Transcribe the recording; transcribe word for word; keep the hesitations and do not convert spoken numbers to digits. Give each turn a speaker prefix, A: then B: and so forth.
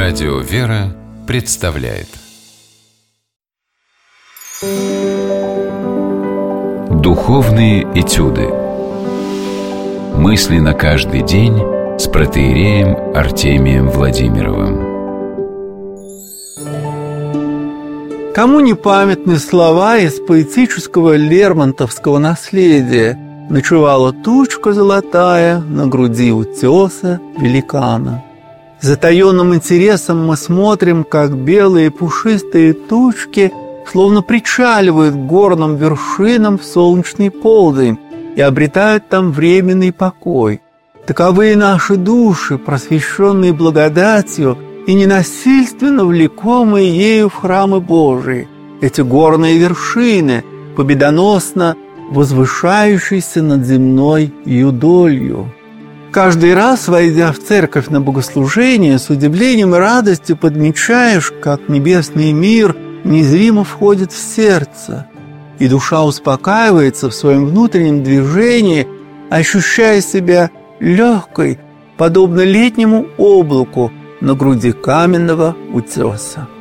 A: Радио «Вера» представляет Духовные этюды. Мысли на каждый день с протоиереем Артемием Владимировым.
B: Кому не памятны слова из поэтического лермонтовского наследия: «Ночевала тучка золотая на груди утеса великана». С затаенным интересом мы смотрим, как белые пушистые тучки словно причаливают к горным вершинам в солнечный полдень и обретают там временный покой. Таковы и наши души, просвещенные благодатью и ненасильственно влекомые ею в храмы Божии, эти горные вершины, победоносно возвышающиеся над земной юдолью. Каждый раз, войдя в церковь на богослужение, с удивлением и радостью подмечаешь, как небесный мир незримо входит в сердце, и душа успокаивается в своем внутреннем движении, ощущая себя легкой, подобно летнему облаку на груди каменного утеса.